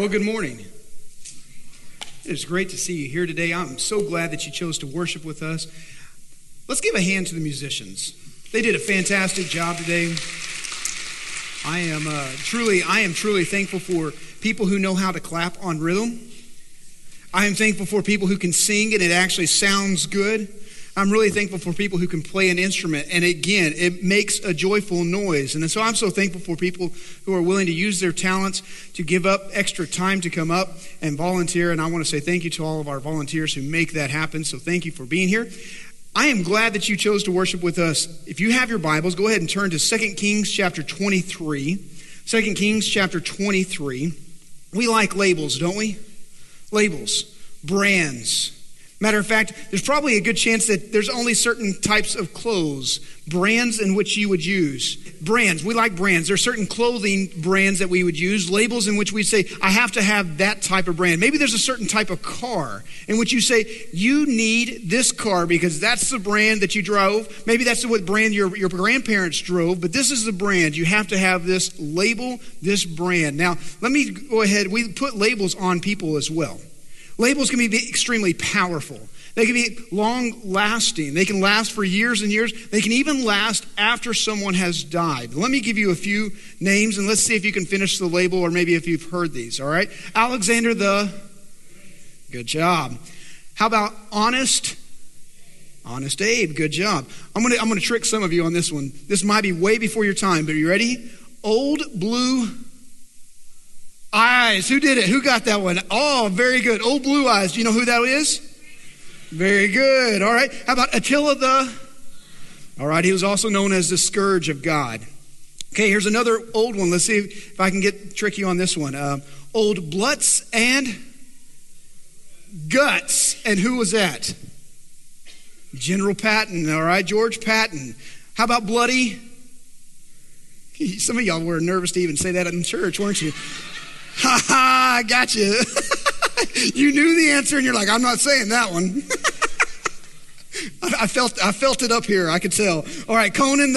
Well, good morning. It's great to see you here today. I'm so glad that you chose to worship with us. Let's give a hand to the musicians. They did a fantastic job today. I am truly thankful for people who know how to clap on rhythm. I am thankful for people who can sing and it actually sounds good. I'm really thankful for people who can play an instrument, and again, it makes a joyful noise. And so I'm so thankful for people who are willing to use their talents to give up extra time to come up and volunteer. And I want to say thank you to all of our volunteers who make that happen. So thank you for being here. I am glad that you chose to worship with us. If you have your Bibles, go ahead and turn to 2 Kings chapter 23. 2 Kings chapter 23. We like labels, don't we? Labels, brands. Matter of fact, there's probably a good chance that there's only certain types of clothes, brands in which you would use. Brands, we like brands. There are certain clothing brands that we would use, labels in which we say, I have to have that type of brand. Maybe there's a certain type of car in which you say, you need this car because that's the brand that you drove. Maybe that's what brand your grandparents drove, but this is the brand. You have to have this label, this brand. Now, let me go ahead. We put labels on people as well. Labels can be extremely powerful. They can be long-lasting. They can last for years and years. They can even last after someone has died. Let me give you a few names, and let's see if you can finish the label or maybe if you've heard these, all right? Alexander the... Good job. How about Honest? Honest Abe. Good job. I'm gonna trick some of you on this one. This might be way before your time, but are you ready? Old Blue... Eyes. Who did it? Who got that one? Oh, very good. Old Blue Eyes. Do you know who that is? Very good. All right. How about Attila the... All right. He was also known as the Scourge of God. Okay, here's another old one. Let's see if I can get tricky on this one. Old Blutz and Guts. And who was that? General Patton. All right. George Patton. How about Bloody? Some of y'all were nervous to even say that in church, weren't you? Ha ha, I got you. You knew the answer and you're like, I'm not saying that one. I felt it up here, I could tell. All right, Conan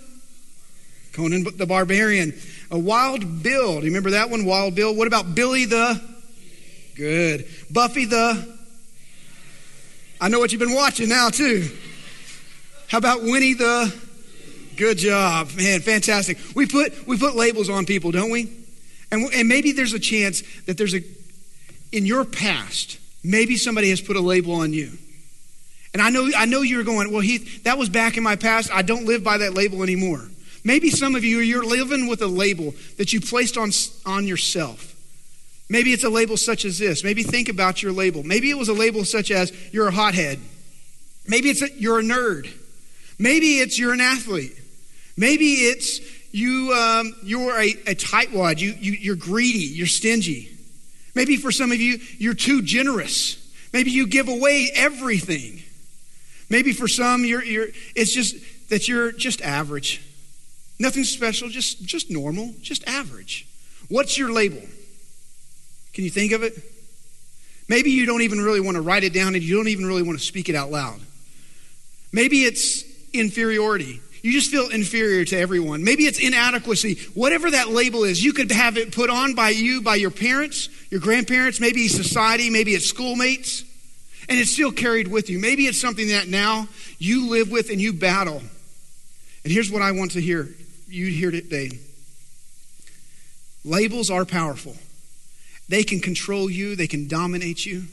the Barbarian. A Wild Bill, do you remember that one? Wild Bill. What about Billy the... Good. Buffy the... I know what you've been watching now too. How about Winnie the... Good job, man, fantastic. We put labels on people, don't we? And maybe there's a chance that in your past, maybe somebody has put a label on you. And I know you're going, well, Heath, that was back in my past. I don't live by that label anymore. Maybe some of you, you're living with a label that you placed on yourself. Maybe it's a label such as this. Maybe think about your label. Maybe it was a label such as you're a hothead. Maybe you're a nerd. Maybe it's you're an athlete. Maybe it's you're a tightwad. You're greedy. You're stingy. Maybe for some of you, you're too generous. Maybe you give away everything. Maybe for some, it's just that you're just average. Nothing special, just normal, just average. What's your label? Can you think of it? Maybe you don't even really want to write it down and you don't even really want to speak it out loud. Maybe it's inferiority. You just feel inferior to everyone. Maybe it's inadequacy. Whatever that label is, you could have it put on by you, by your parents, your grandparents, maybe society, maybe it's schoolmates, and it's still carried with you. Maybe it's something that now you live with and you battle. And here's what I want to hear you hear today. Labels are powerful. They can control you. They can dominate you.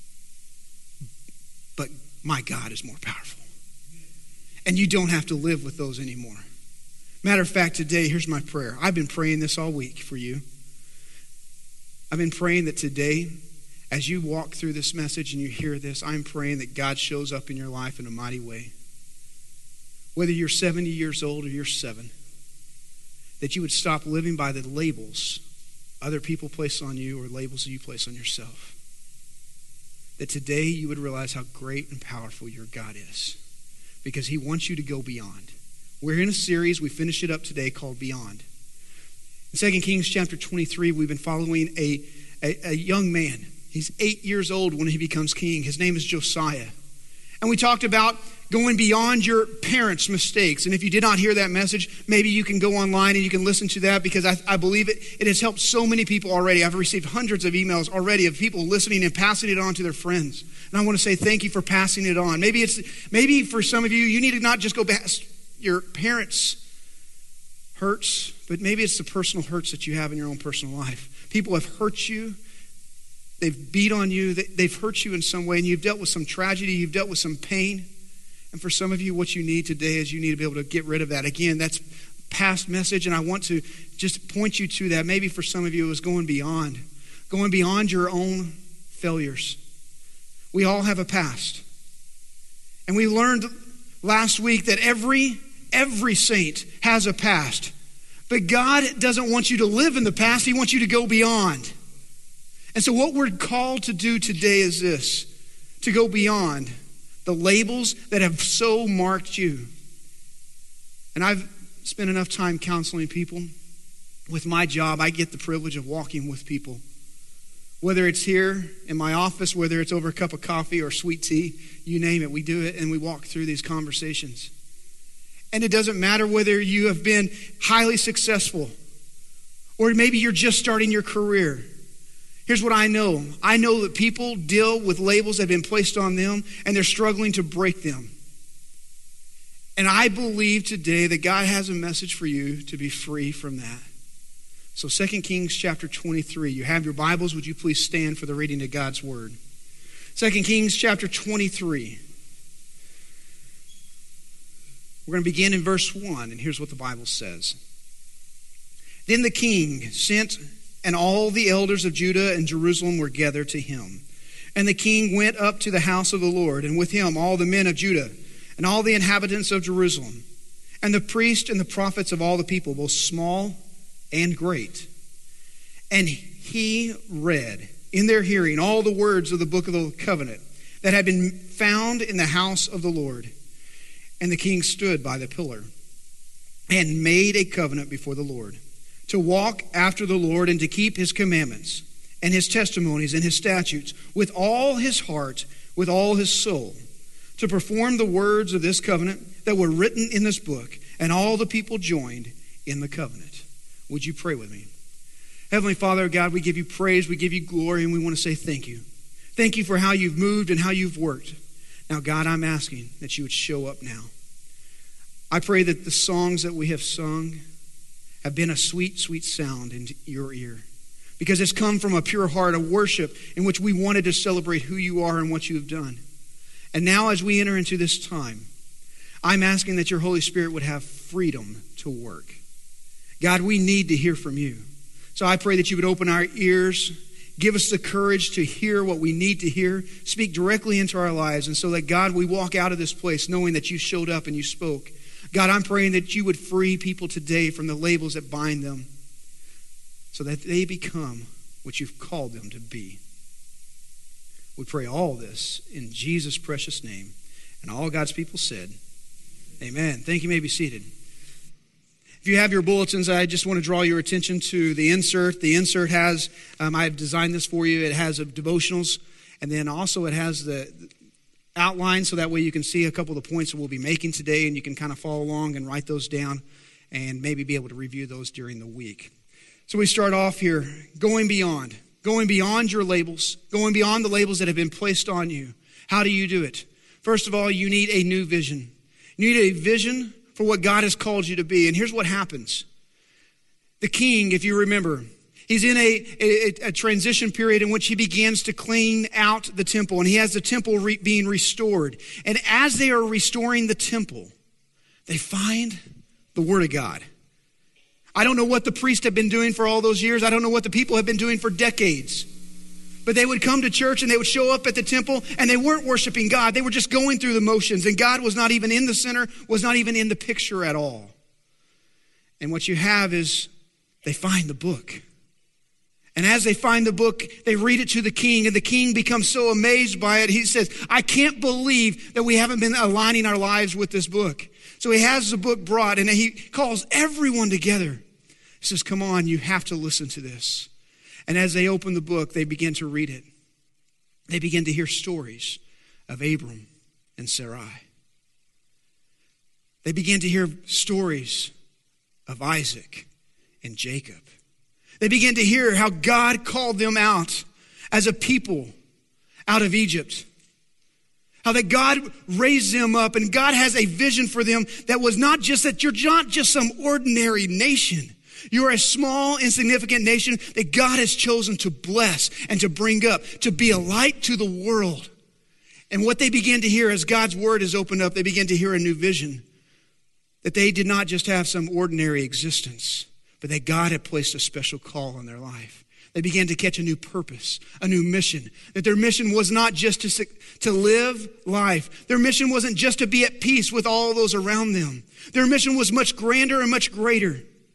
But my God is more powerful. And you don't have to live with those anymore. Matter of fact, today, here's my prayer. I've been praying this all week for you. I've been praying that today, as you walk through this message and you hear this, I'm praying that God shows up in your life in a mighty way. Whether you're 70 years old or you're 7, that you would stop living by the labels other people place on you or labels that you place on yourself. That today you would realize how great and powerful your God is. Because he wants you to go beyond. We're in a series, we finished it up today, called Beyond. In 2 Kings chapter 23, we've been following a young man. He's 8 years old when he becomes king. His name is Josiah. And we talked about going beyond your parents' mistakes. And if you did not hear that message, maybe you can go online and you can listen to that, because I believe it has helped so many people already. I've received hundreds of emails already of people listening and passing it on to their friends. And I want to say thank you for passing it on. Maybe for some of you, you need to not just go past your parents' hurts, but maybe it's the personal hurts that you have in your own personal life. People have hurt you. They've beat on you. They've hurt you in some way, and you've dealt with some tragedy. You've dealt with some pain. And for some of you, what you need today is you need to be able to get rid of that. Again, that's past message, and I want to just point you to that. Maybe for some of you, it was going beyond your own failures. We all have a past. And we learned last week that every saint has a past. But God doesn't want you to live in the past. He wants you to go beyond. And so what we're called to do today is this: to go beyond the labels that have so marked you. And I've spent enough time counseling people. With my job, I get the privilege of walking with people. Whether it's here in my office, whether it's over a cup of coffee or sweet tea, you name it, we do it and we walk through these conversations. And it doesn't matter whether you have been highly successful or maybe you're just starting your career. Here's what I know. I know that people deal with labels that have been placed on them, and they're struggling to break them. And I believe today that God has a message for you to be free from that. So 2 Kings chapter 23. You have your Bibles. Would you please stand for the reading of God's word? 2 Kings chapter 23. We're going to begin in verse 1, and here's what the Bible says. Then the king sent, and all the elders of Judah and Jerusalem were gathered to him. And the king went up to the house of the Lord, and with him all the men of Judah, and all the inhabitants of Jerusalem, and the priests and the prophets of all the people, both small and great. And he read in their hearing all the words of the book of the covenant that had been found in the house of the Lord. And the king stood by the pillar and made a covenant before the Lord, to walk after the Lord and to keep his commandments and his testimonies and his statutes with all his heart, with all his soul, to perform the words of this covenant that were written in this book. And all the people joined in the covenant. Would you pray with me? Heavenly Father, God, we give you praise, we give you glory, and we want to say thank you. Thank you for how you've moved and how you've worked. Now, God, I'm asking that you would show up now. I pray that the songs that we have sung have been a sweet, sweet sound in your ear, because it's come from a pure heart of worship in which we wanted to celebrate who you are and what you have done. And now as we enter into this time, I'm asking that your Holy Spirit would have freedom to work. God, we need to hear from you. So I pray that you would open our ears, give us the courage to hear what we need to hear, speak directly into our lives, and so that, God, we walk out of this place knowing that you showed up and you spoke. God, I'm praying that you would free people today from the labels that bind them so that they become what you've called them to be. We pray all this in Jesus' precious name. And all God's people said, amen. Thank you. You may be seated. If you have your bulletins, I just want to draw your attention to the insert. The insert has, I've designed this for you. It has devotionals, and then also it has the outline, so that way you can see a couple of the points that we'll be making today, and you can kind of follow along and write those down and maybe be able to review those during the week. So we start off here, going beyond your labels, going beyond the labels that have been placed on you. How do you do it? First of all, you need a new vision. You need a vision for what God has called you to be. And here's what happens. The king, if you remember, he's in a transition period in which he begins to clean out the temple, and he has the temple being restored. And as they are restoring the temple, they find the Word of God. I don't know what the priests have been doing for all those years. I don't know what the people have been doing for decades. But they would come to church and they would show up at the temple, and they weren't worshiping God. They were just going through the motions, and God was not even in the center, was not even in the picture at all. And what you have is they find the book. And as they find the book, they read it to the king, and the king becomes so amazed by it. He says, I can't believe that we haven't been aligning our lives with this book. So he has the book brought, and he calls everyone together. He says, come on, you have to listen to this. And as they open the book, they begin to read it. They begin to hear stories of Abram and Sarai. They began to hear stories of Isaac and Jacob. They began to hear how God called them out as a people out of Egypt. How that God raised them up, and God has a vision for them that was not just that you're not just some ordinary nation. You're a small, insignificant nation that God has chosen to bless and to bring up, to be a light to the world. And what they began to hear as God's word is opened up, they began to hear a new vision. That they did not just have some ordinary existence, but that God had placed a special call on their life. They began to catch a new purpose, a new mission. That their mission was not just to live life. Their mission wasn't just to be at peace with all those around them. Their mission was much grander and much greater.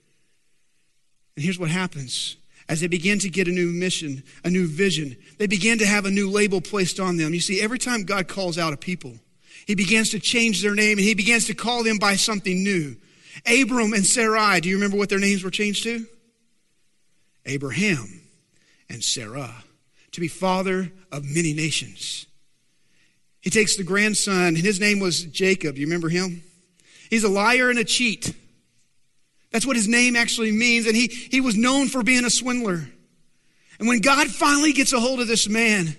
And here's what happens. As they began to get a new mission, a new vision, they began to have a new label placed on them. You see, every time God calls out a people, he begins to change their name, and he begins to call them by something new. Abram and Sarai, do you remember what their names were changed to? Abraham and Sarah, to be father of many nations. He takes the grandson, and his name was Jacob. Do you remember him? He's a liar and a cheat. That's what his name actually means, and he was known for being a swindler. And when God finally gets a hold of this man,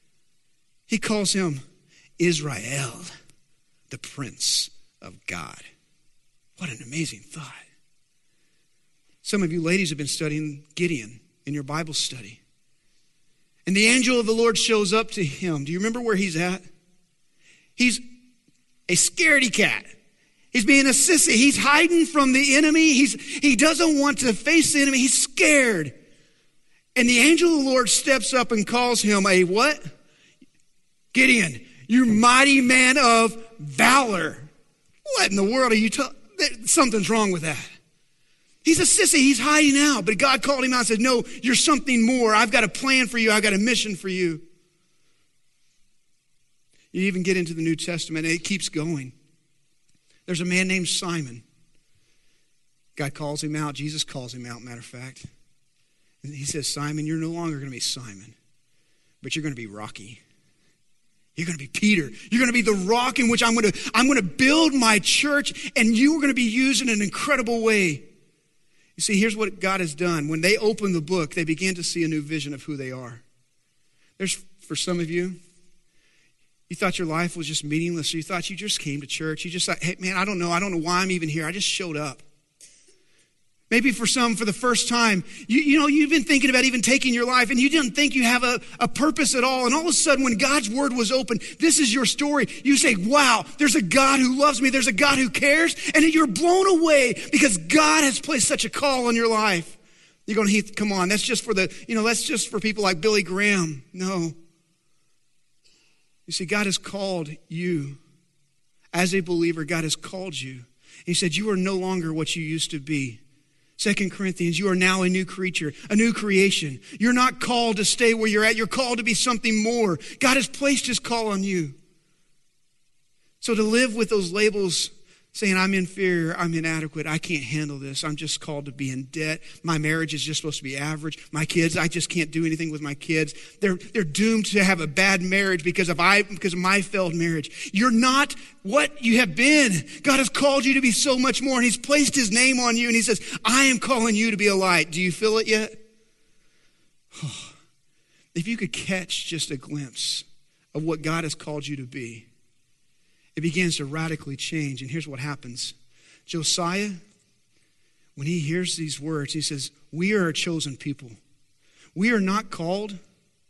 he calls him Israel, the Prince of God. What an amazing thought. Some of you ladies have been studying Gideon in your Bible study. And the angel of the Lord shows up to him. Do you remember where he's at? He's a scaredy cat. He's being a sissy. He's hiding from the enemy. He doesn't want to face the enemy. He's scared. And the angel of the Lord steps up and calls him a what? Gideon, you mighty man of valor. What in the world are you talking? Something's wrong with that. He's a sissy. He's hiding out. But God called him out and said, no, you're something more. I've got a plan for you. I've got a mission for you. You even get into the New Testament, and it keeps going. There's a man named Simon. God calls him out. Jesus calls him out, matter of fact. And he says, Simon, you're no longer going to be Simon, but you're going to be Rocky. You're going to be Peter. You're going to be the rock in which I'm going to build my church, and you are going to be used in an incredible way. You see, here's what God has done. When they open the book, they begin to see a new vision of who they are. For some of you, you thought your life was just meaningless. You thought you just came to church. You just thought, hey, man, I don't know why I'm even here. I just showed up. Maybe for some, for the first time, you've been thinking about even taking your life, and you didn't think you have a purpose at all. And all of a sudden, when God's word was open, this is your story. You say, wow, there's a God who loves me. There's a God who cares. And you're blown away because God has placed such a call on your life. You're going, Heath, come on. That's just for people like Billy Graham. No. You see, God has called you. As a believer, God has called you. He said, you are no longer what you used to be. 2 Corinthians, you are now a new creature, a new creation. You're not called to stay where you're at. You're called to be something more. God has placed his call on you. So to live with those labels saying, I'm inferior, I'm inadequate, I can't handle this, I'm just called to be in debt, my marriage is just supposed to be average, my kids, I just can't do anything with my kids, they're doomed to have a bad marriage because of my failed marriage. You're not what you have been. God has called you to be so much more, and he's placed his name on you, and he says, I am calling you to be a light. Do you feel it yet? Oh, if you could catch just a glimpse of what God has called you to be, it begins to radically change. And here's what happens. Josiah, when he hears these words, he says, we are a chosen people. We are not called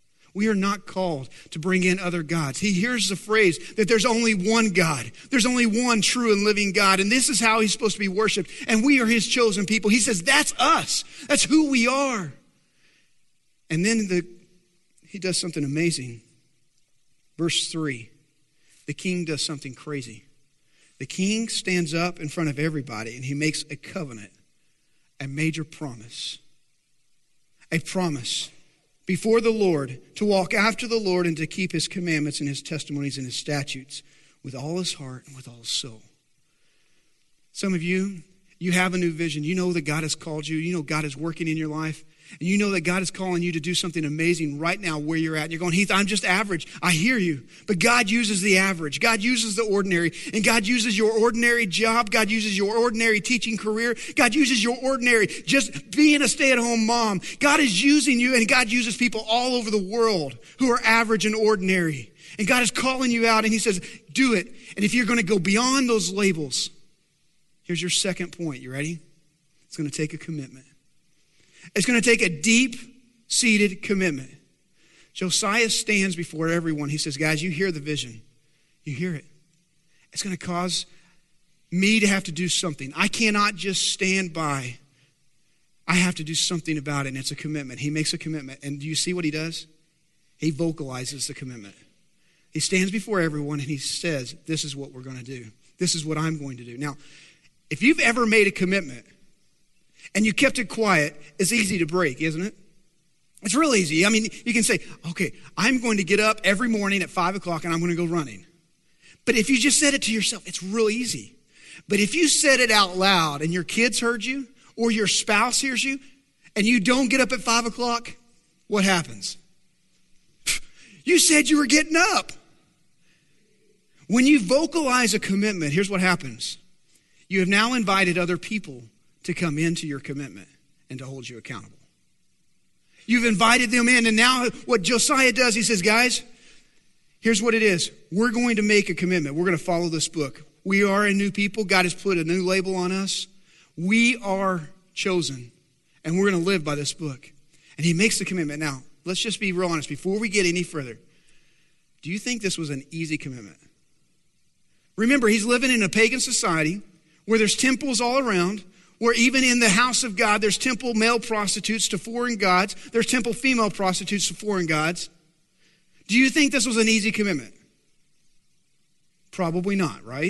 to bring in other gods. He hears the phrase that there's only one God. There's only one true and living God. And this is how he's supposed to be worshiped. And we are his chosen people. He says, that's us. That's who we are. And then he does something amazing. Verse 3. The king does something crazy. The king stands up in front of everybody and he makes a covenant, a major promise. A promise before the Lord to walk after the Lord and to keep his commandments and his testimonies and his statutes with all his heart and with all his soul. Some of you, you have a new vision. You know that God has called you. You know God is working in your life. And you know that God is calling you to do something amazing right now where you're at. And you're going, Heath, I'm just average. I hear you. But God uses the average. God uses the ordinary. And God uses your ordinary job. God uses your ordinary teaching career. God uses your ordinary just being a stay-at-home mom. God is using you, and God uses people all over the world who are average and ordinary. And God is calling you out, and he says, do it. And if you're going to go beyond those labels, here's your second point. You ready? It's going to take a commitment. It's going to take a deep-seated commitment. Josiah stands before everyone. He says, guys, you hear the vision. You hear it. It's going to cause me to have to do something. I cannot just stand by. I have to do something about it, and it's a commitment. He makes a commitment. And do you see what he does? He vocalizes the commitment. He stands before everyone, and he says, this is what we're going to do. This is what I'm going to do. Now, if you've ever made a commitment, and you kept it quiet, it's easy to break, isn't it? It's real easy. I mean, you can say, okay, I'm going to get up every morning at 5 o'clock and I'm going to go running. But if you just said it to yourself, it's real easy. But if you said it out loud and your kids heard you or your spouse hears you and you don't get up at 5 o'clock, what happens? You said you were getting up. When you vocalize a commitment, here's what happens. You have now invited other people to come into your commitment and to hold you accountable. You've invited them in, and now what Josiah does, he says, guys, here's what it is. We're going to make a commitment. We're going to follow this book. We are a new people. God has put a new label on us. We are chosen, and we're going to live by this book. And he makes the commitment. Now, let's just be real honest. Before we get any further, do you think this was an easy commitment? Remember, he's living in a pagan society where there's temples all around, where even in the house of God, there's temple male prostitutes to foreign gods. There's temple female prostitutes to foreign gods. Do you think this was an easy commitment? Probably not, right?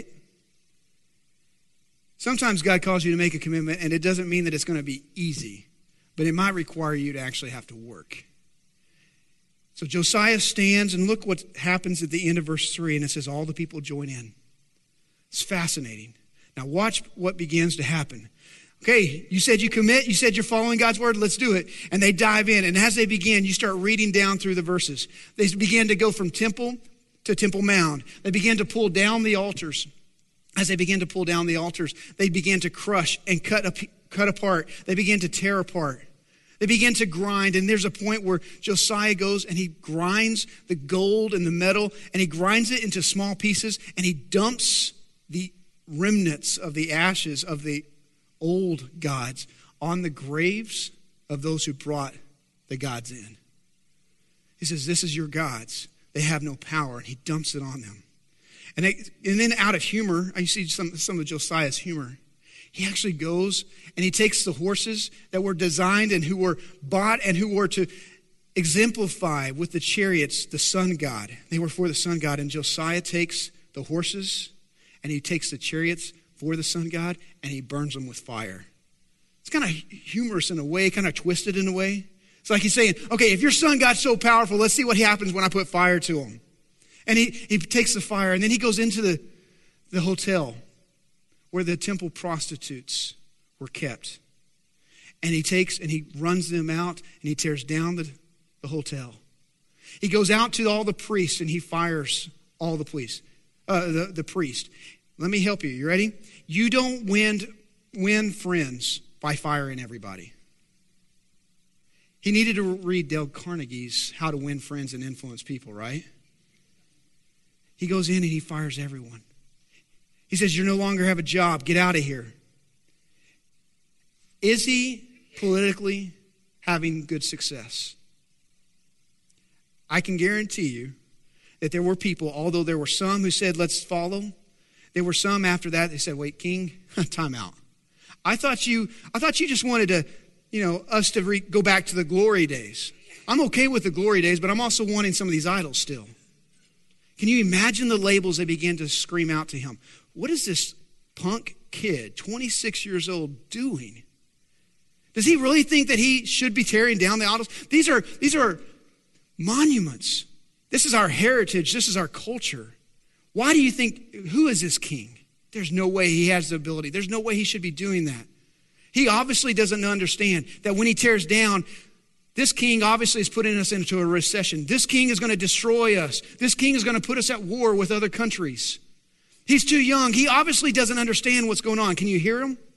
Sometimes God calls you to make a commitment, and it doesn't mean that it's going to be easy, but it might require you to actually have to work. So Josiah stands, and look what happens at the end of verse 3, and it says all the people join in. It's fascinating. Now watch what begins to happen. Okay, you said you commit. You said you're following God's word. Let's do it. And they dive in. And as they begin, you start reading down through the verses. They begin to go from temple to temple mound. They begin to pull down the altars. As they begin to pull down the altars, they begin to crush and cut apart. They begin to tear apart. They begin to grind. And there's a point where Josiah goes and he grinds the gold and the metal, and he grinds it into small pieces, and he dumps the remnants of the ashes of the old gods on the graves of those who brought the gods in. He says, this is your gods. They have no power. And he dumps it on them. And then out of humor, I see some of Josiah's humor. He actually goes and he takes the horses that were designed and who were bought and who were to exemplify with the chariots the sun god. They were for the sun god. And Josiah takes the horses and he takes the chariots for the sun god, and he burns them with fire. It's kind of humorous in a way, kind of twisted in a way. It's like he's saying, okay, if your sun god's so powerful, let's see what happens when I put fire to him. And he takes the fire, and then he goes into the hotel where the temple prostitutes were kept. And he runs them out, and he tears down the hotel. He goes out to all the priests, and he fires all the priests. The priest. Let me help you. You ready? You don't win friends by firing everybody. He needed to read Dale Carnegie's How to Win Friends and Influence People, right? He goes in and he fires everyone. He says, you no longer have a job. Get out of here. Is he politically having good success? I can guarantee you that there were people, although there were some who said, let's follow, there were some after that, they said, wait, King, time out. I thought you just wanted to, us to go back to the glory days. I'm okay with the glory days, but I'm also wanting some of these idols still. Can you imagine the labels they began to scream out to him? What is this punk kid, 26 years old, doing? Does he really think that he should be tearing down the idols? These are monuments. This is our heritage. This is our culture. Why do you think, who is this king? There's no way he has the ability. There's no way he should be doing that. He obviously doesn't understand that when he tears down This king obviously is putting us into a recession. This king is going to destroy us. This king is going to put us at war with other countries. He's too young. He obviously doesn't understand what's going on. Can you hear him?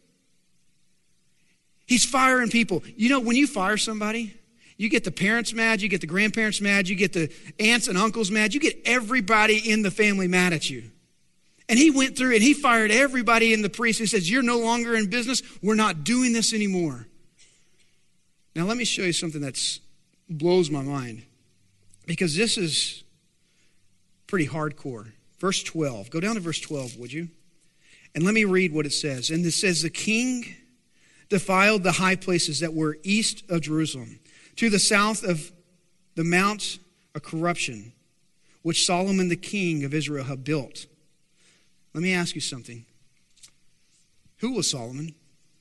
He's firing people. You know, when you fire somebody, you get the parents mad, you get the grandparents mad, you get the aunts and uncles mad, you get everybody in the family mad at you. And he went through and he fired everybody in the priest. He says, you're no longer in business. We're not doing this anymore. Now, let me show you something that blows my mind, because this is pretty hardcore. Verse 12. Go down to verse 12, would you? And let me read what it says. And it says, the king defiled the high places that were east of Jerusalem, to the south of the mount of corruption, which Solomon the king of Israel had built. Let me ask you something. Who was Solomon?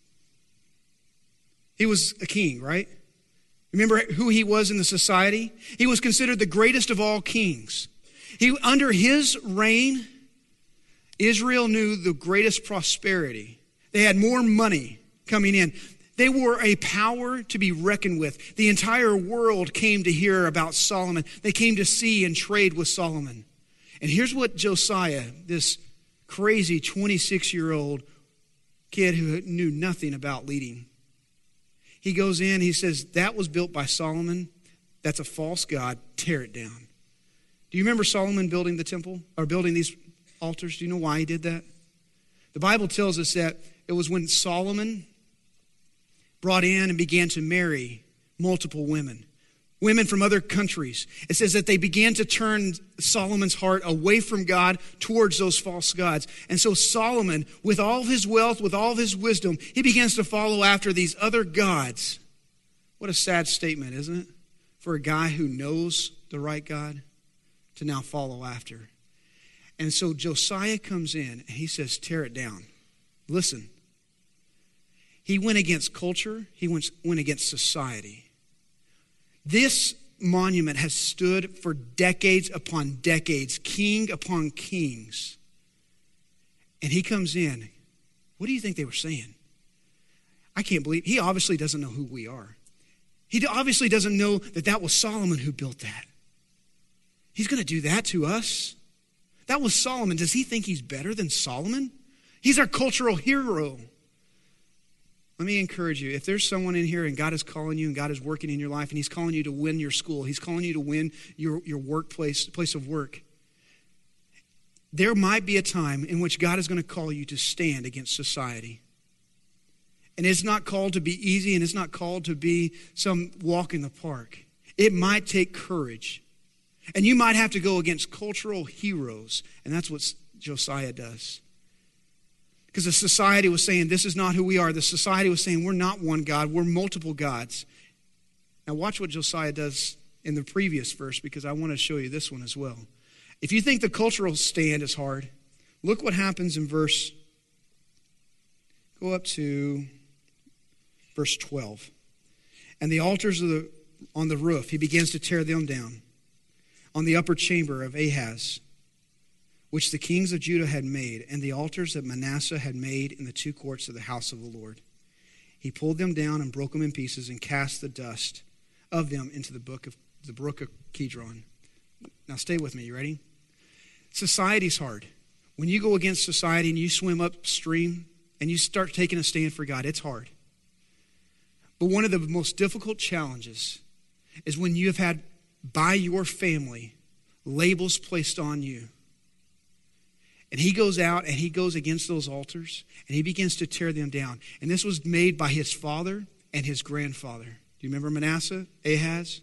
He was a king, right? Remember who he was in the society? He was considered the greatest of all kings. Under his reign, Israel knew the greatest prosperity. They had more money coming in. They were a power to be reckoned with. The entire world came to hear about Solomon. They came to see and trade with Solomon. And here's what Josiah, this crazy 26-year-old kid who knew nothing about leading, he goes in, he says, that was built by Solomon. That's a false god. Tear it down. Do you remember Solomon building the temple or building these altars? Do you know why he did that? The Bible tells us that it was when Solomon brought in and began to marry multiple women from other countries. It says that they began to turn Solomon's heart away from God towards those false gods. And so Solomon, with all of his wealth, with all of his wisdom, he begins to follow after these other gods. What a sad statement, isn't it? For a guy who knows the right God to now follow after. And so Josiah comes in and he says, tear it down. Listen. He went against culture. He went against society. This monument has stood for decades upon decades, king upon kings. And he comes in. What do you think they were saying? I can't believe. He obviously doesn't know who we are. He obviously doesn't know that that was Solomon who built that. He's going to do that to us. That was Solomon. Does he think he's better than Solomon? He's our cultural hero. Let me encourage you, if there's someone in here and God is calling you and God is working in your life and he's calling you to win your school, he's calling you to win your workplace, place of work, there might be a time in which God is going to call you to stand against society. And it's not called to be easy, and it's not called to be some walk in the park. It might take courage. And you might have to go against cultural heroes, and that's what Josiah does. Because the society was saying, this is not who we are. The society was saying, we're not one God, we're multiple gods. Now watch what Josiah does in the previous verse, because I want to show you this one as well. If you think the cultural stand is hard, look what happens in go up to verse 12. And the altars on the roof, he begins to tear them down. On the upper chamber of Ahaz, which the kings of Judah had made, and the altars that Manasseh had made in the two courts of the house of the Lord. He pulled them down and broke them in pieces and cast the dust of them into the brook of Kidron. Now stay with me, you ready? Society's hard. When you go against society and you swim upstream and you start taking a stand for God, it's hard. But one of the most difficult challenges is when you have had, by your family, labels placed on you. And he goes out and he goes against those altars and he begins to tear them down. And this was made by his father and his grandfather. Do you remember Manasseh, Ahaz?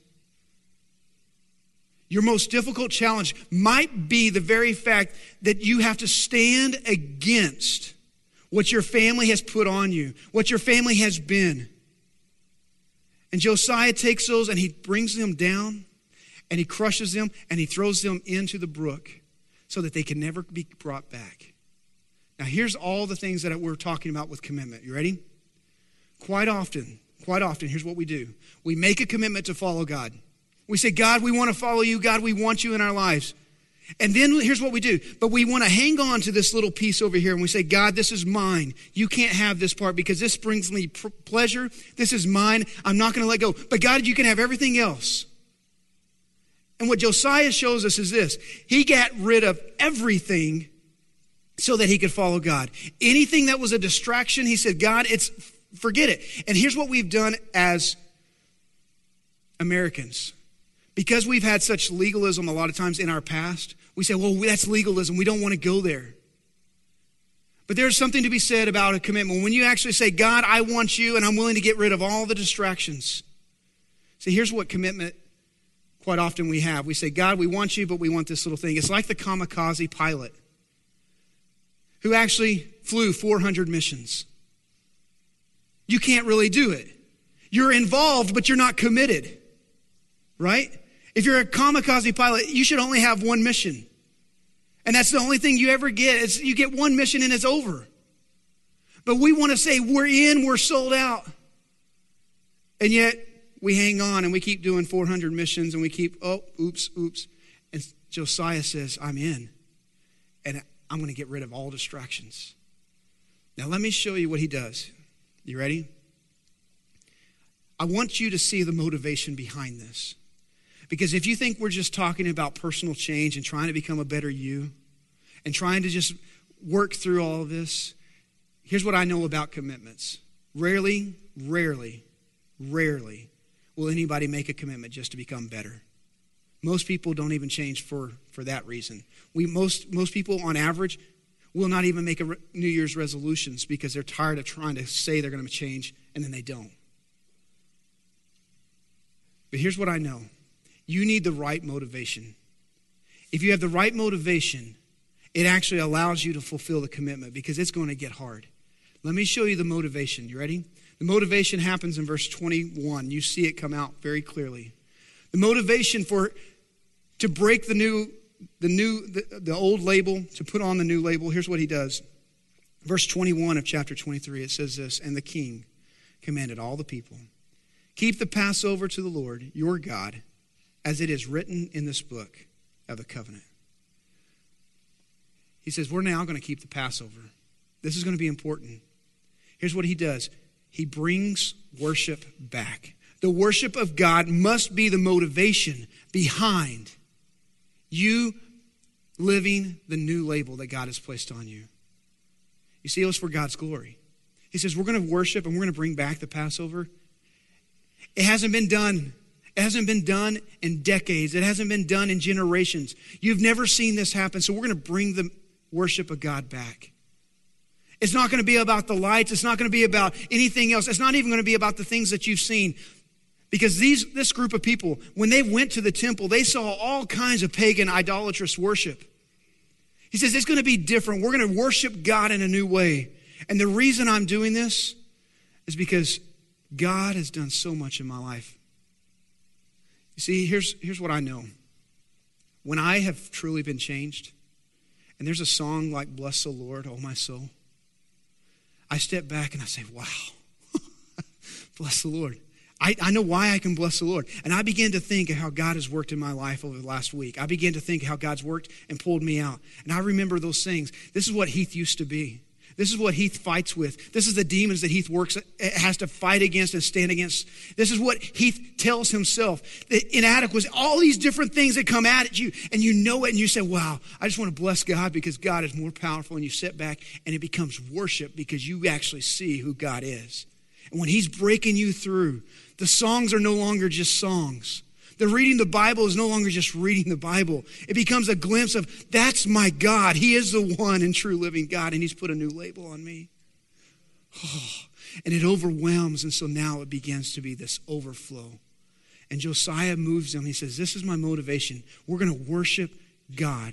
Your most difficult challenge might be the very fact that you have to stand against what your family has put on you, what your family has been. And Josiah takes those and he brings them down and he crushes them and he throws them into the brook, so that they can never be brought back. Now here's all the things that we're talking about with commitment. You ready? Quite often, here's what we do. We make a commitment to follow God. We say, God, we want to follow you. God, we want you in our lives. And then here's what we do. But we want to hang on to this little piece over here and we say, God, this is mine. You can't have this part because this brings me pleasure. This is mine. I'm not going to let go. But God, you can have everything else. And what Josiah shows us is this. He got rid of everything so that he could follow God. Anything that was a distraction, he said, God, forget it. And here's what we've done as Americans. Because we've had such legalism a lot of times in our past, we say, well, that's legalism. We don't want to go there. But there's something to be said about a commitment. When you actually say, God, I want you, and I'm willing to get rid of all the distractions. See, here's what commitment quite often we have. We say, God, we want you, but we want this little thing. It's like the kamikaze pilot who actually flew 400 missions. You can't really do it. You're involved, but you're not committed, right? If you're a kamikaze pilot, you should only have one mission. And that's the only thing you ever get. You get one mission and it's over. But we want to say, we're in, we're sold out. And yet, we hang on and we keep doing 400 missions and we keep, oops. And Josiah says, I'm in. And I'm going to get rid of all distractions. Now, let me show you what he does. You ready? I want you to see the motivation behind this. Because if you think we're just talking about personal change and trying to become a better you and trying to just work through all of this, here's what I know about commitments. Rarely will anybody make a commitment just to become better. Most people don't even change for that reason. Most people on average will not even make New Year's resolutions because they're tired of trying to say they're going to change and then they don't. But here's what I know. You need the right motivation. If you have the right motivation, it actually allows you to fulfill the commitment because it's going to get hard. Let me show you the motivation. You ready? The motivation happens in verse 21. You see it come out very clearly. The motivation to break the old label, to put on the new label, here's what he does. Verse 21 of chapter 23, it says this, and the king commanded all the people, keep the Passover to the Lord, your God, as it is written in this book of the covenant. He says, we're now going to keep the Passover. This is going to be important. Here's what he does. He brings worship back. The worship of God must be the motivation behind you living the new label that God has placed on you. You see, it was for God's glory. He says, we're going to worship and we're going to bring back the Passover. It hasn't been done. It hasn't been done in decades. It hasn't been done in generations. You've never seen this happen, so we're going to bring the worship of God back. It's not going to be about the lights. It's not going to be about anything else. It's not even going to be about the things that you've seen. Because this group of people, when they went to the temple, they saw all kinds of pagan, idolatrous worship. He says, it's going to be different. We're going to worship God in a new way. And the reason I'm doing this is because God has done so much in my life. You see, here's what I know. When I have truly been changed, and there's a song like Bless the Lord, oh my soul, I step back and I say, wow, bless the Lord. I know why I can bless the Lord. And I began to think of how God has worked in my life over the last week. I began to think how God's worked and pulled me out. And I remember those things. This is what Heath used to be. This is what Heath fights with. This is the demons that Heath has to fight against and stand against. This is what Heath tells himself. The inadequacy, all these different things that come at you, and you know it, and you say, wow, I just want to bless God because God is more powerful. And you sit back, and it becomes worship because you actually see who God is. And when He's breaking you through, the songs are no longer just songs. The reading the Bible is no longer just reading the Bible. It becomes a glimpse of, that's my God. He is the one and true living God, and He's put a new label on me. Oh, and it overwhelms, and so now it begins to be this overflow. And Josiah moves them. He says, this is my motivation. We're going to worship God.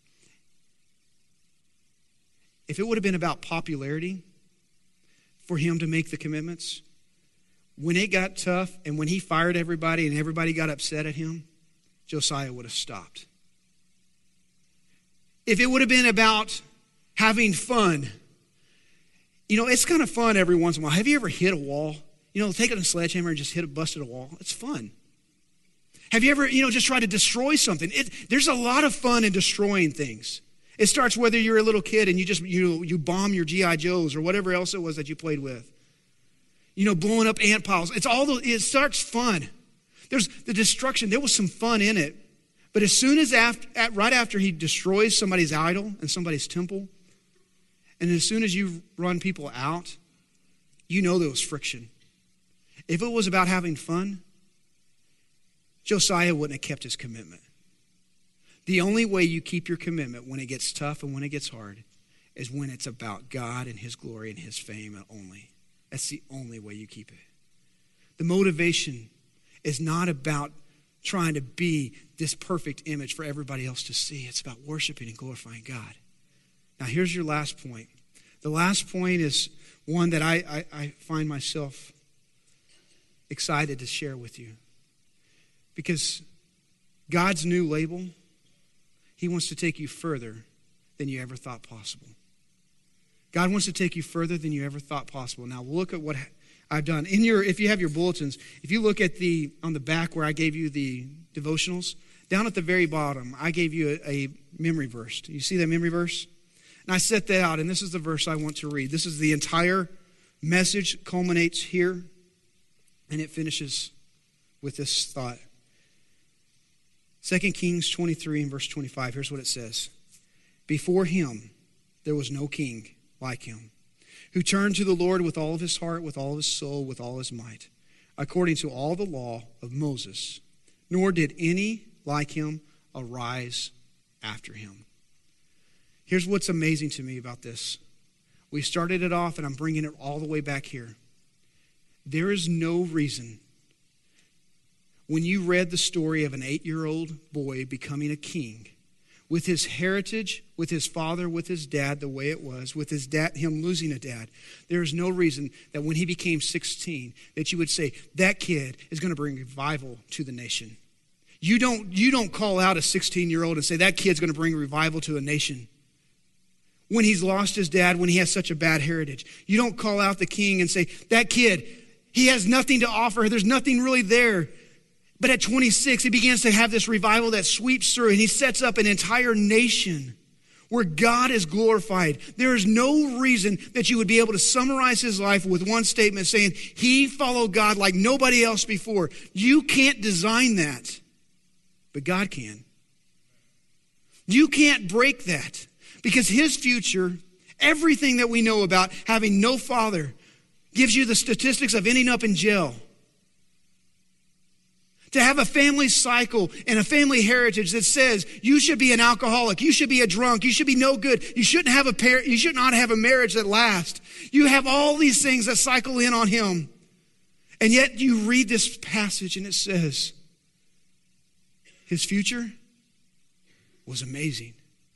If it would have been about popularity for him to make the commitments, when it got tough and when he fired everybody and everybody got upset at him, Josiah would have stopped. If it would have been about having fun, it's kind of fun every once in a while. Have you ever hit a wall? Taking a sledgehammer and just busted a wall. It's fun. Have you ever, just tried to destroy something? There's a lot of fun in destroying things. It starts whether you're a little kid and you bomb your G.I. Joes or whatever else it was that you played with. Blowing up ant piles. It starts fun. There's the destruction. There was some fun in it. But as soon as right after he destroys somebody's idol and somebody's temple, and as soon as you run people out, there was friction. If it was about having fun, Josiah wouldn't have kept his commitment. The only way you keep your commitment when it gets tough and when it gets hard is when it's about God and his glory and his fame only. That's the only way you keep it. The motivation is not about trying to be this perfect image for everybody else to see. It's about worshiping and glorifying God. Now, here's your last point. The last point is one that I find myself excited to share with you. Because God's new label, he wants to take you further than you ever thought possible. God wants to take you further than you ever thought possible. Now, look at what I've done. If you have your bulletins, if you look at on the back where I gave you the devotionals, down at the very bottom, I gave you a memory verse. Do you see that memory verse? And I set that out, and this is the verse I want to read. This is the entire message, culminates here, and it finishes with this thought. 2 Kings 23 and verse 25, here's what it says. Before him there was no king like him, who turned to the Lord with all of his heart, with all of his soul, with all his might, according to all the law of Moses, nor did any like him arise after him. Here's what's amazing to me about this. We started it off, and I'm bringing it all the way back here. There is no reason, when you read the story of an 8-year-old boy becoming a king, with his heritage, with his father, with his dad, the way it was, with his dad, him losing a dad, there is no reason that when he became 16, that you would say, that kid is going to bring revival to the nation. You don't call out a 16-year-old and say, that kid's going to bring revival to a nation. When he's lost his dad, when he has such a bad heritage. You don't call out the king and say, that kid, he has nothing to offer. There's nothing really there. But at 26, he begins to have this revival that sweeps through, and he sets up an entire nation where God is glorified. There is no reason that you would be able to summarize his life with one statement saying, he followed God like nobody else before. You can't design that, but God can. You can't break that, because his future, everything that we know about having no father, gives you the statistics of ending up in jail. To have a family cycle and a family heritage that says you should be an alcoholic, you should be a drunk, you should be no good, you should not have a marriage that lasts. You have all these things that cycle in on him. And yet you read this passage and it says his future was amazing.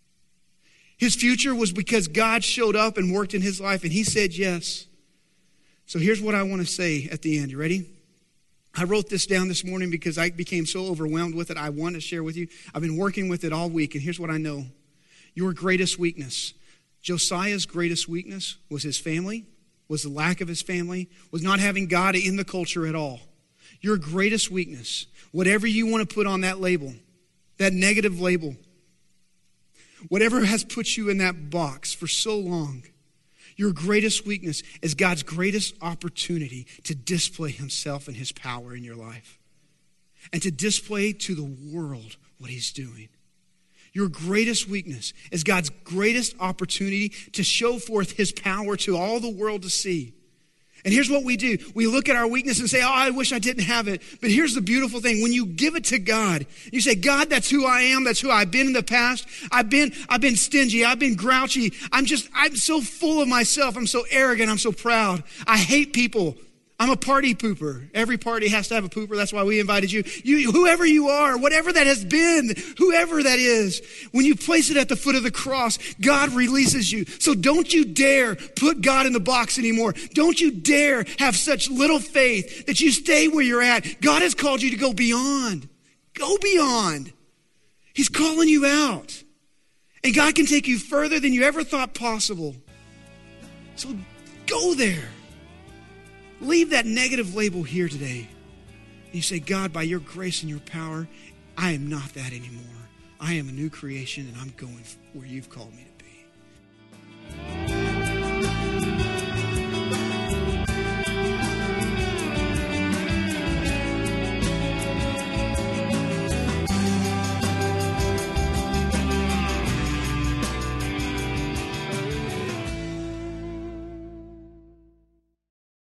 His future was because God showed up and worked in his life and he said yes. So here's what I want to say at the end. You ready? I wrote this down this morning because I became so overwhelmed with it. I want to share with you. I've been working with it all week, and here's what I know. Your greatest weakness, Josiah's greatest weakness was his family, was the lack of his family, was not having God in the culture at all. Your greatest weakness, whatever you want to put on that label, that negative label, whatever has put you in that box for so long, your greatest weakness is God's greatest opportunity to display himself and his power in your life and to display to the world what he's doing. Your greatest weakness is God's greatest opportunity to show forth his power to all the world to see. And here's what we do. We look at our weakness and say, oh, I wish I didn't have it. But here's the beautiful thing. When you give it to God, you say, God, that's who I am. That's who I've been in the past. I've been stingy. I've been grouchy. I'm so full of myself. I'm so arrogant. I'm so proud. I hate people. I'm a party pooper. Every party has to have a pooper. That's why we invited you. Whoever you are, whatever that has been, whoever that is, when you place it at the foot of the cross, God releases you. So don't you dare put God in the box anymore. Don't you dare have such little faith that you stay where you're at. God has called you to go beyond. Go beyond. He's calling you out. And God can take you further than you ever thought possible. So go there. Leave that negative label here today And you say, God, by your grace and your power, I am not that anymore. I am a new creation, and I'm going where you've called me to.